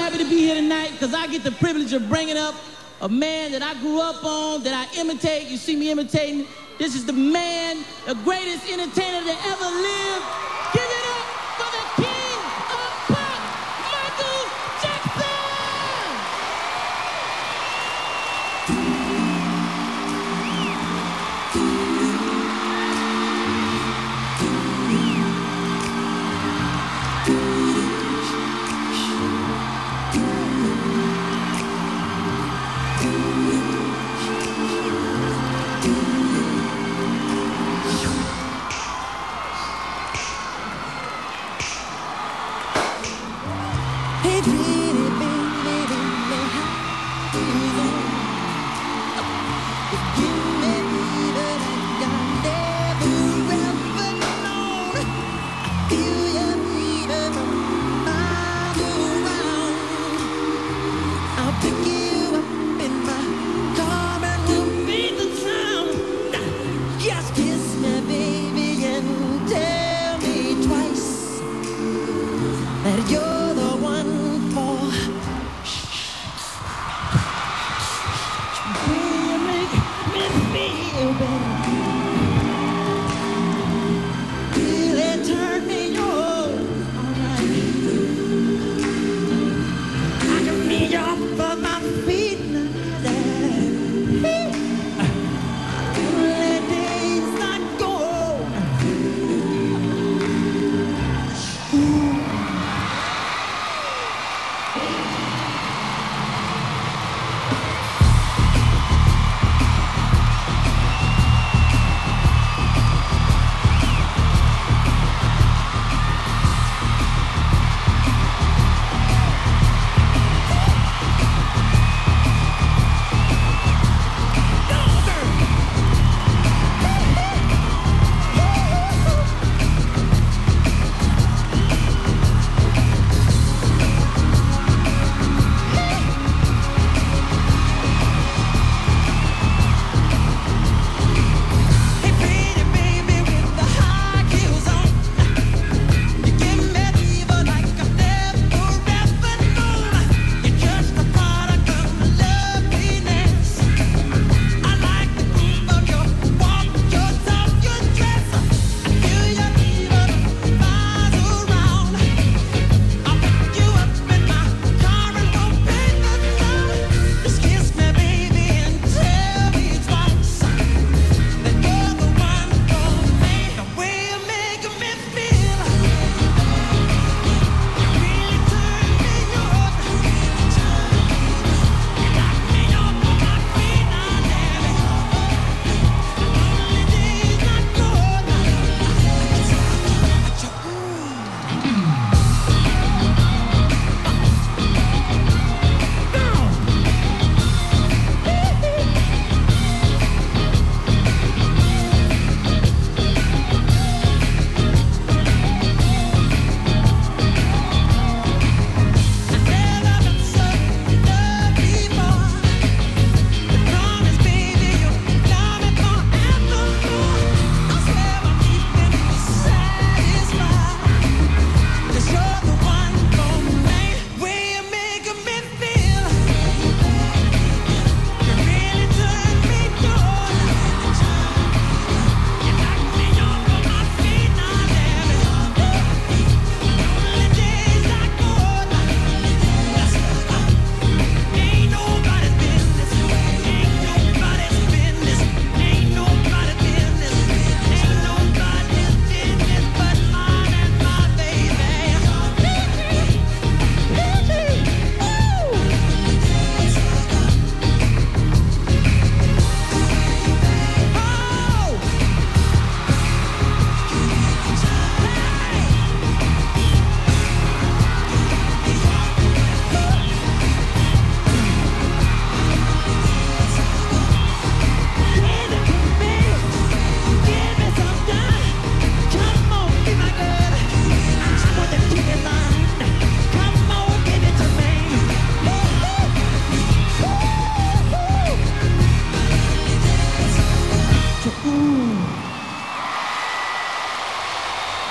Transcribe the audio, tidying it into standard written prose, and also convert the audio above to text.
happy to be here tonight because I get the privilege of bringing up a man that I grew up on, that I imitate. You see me imitating. This is the man, the greatest entertainer that ever lived. Give it up for the king of pop, Michael Jackson! Hey, pretty baby, how do you know? If you made it like I never ever known, I feel you even a mile around. I'll pick you up in my car and we'll beat the town. Just kiss me, baby, and tell me twice that you're